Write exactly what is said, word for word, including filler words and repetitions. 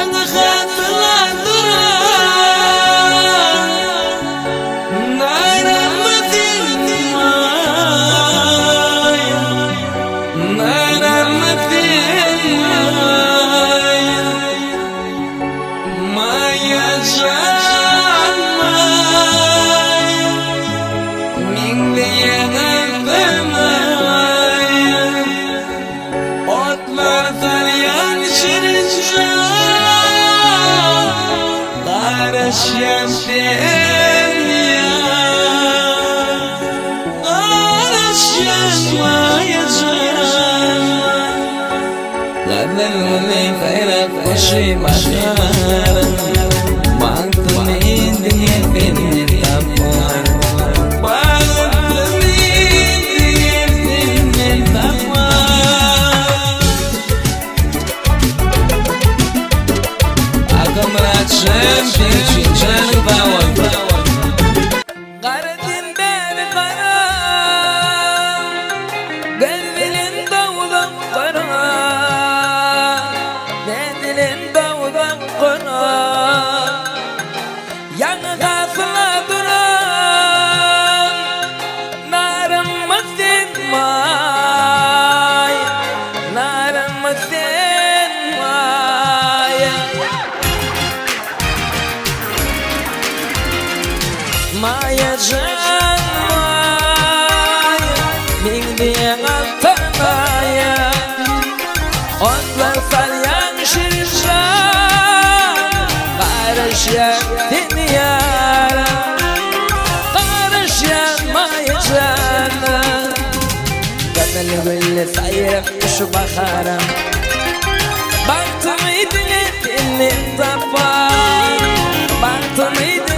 Yanı hatırladıran Naramadin may Naramadin may Maya can may Minleyen öpemay Otlar dalyan şirince Karışyan dünya Karışyan maya can Ladalli khairat koşi mahar Mantuni diye beni tapar Mantuni diye beni tapar Agam racem pinçincan bawan Karadin beni kara Gelvelin dağdan kara Nedilin dağdan kara Yanı hatırladıran Naramadin may Naramadin may Maya can may Mindiyen altanaya Otlar salyan şirincan Karışyan dünyara Karışyan maya cana Gönül gülle sayrım şu bakarım Baktım idine dinle tapar Baktım idine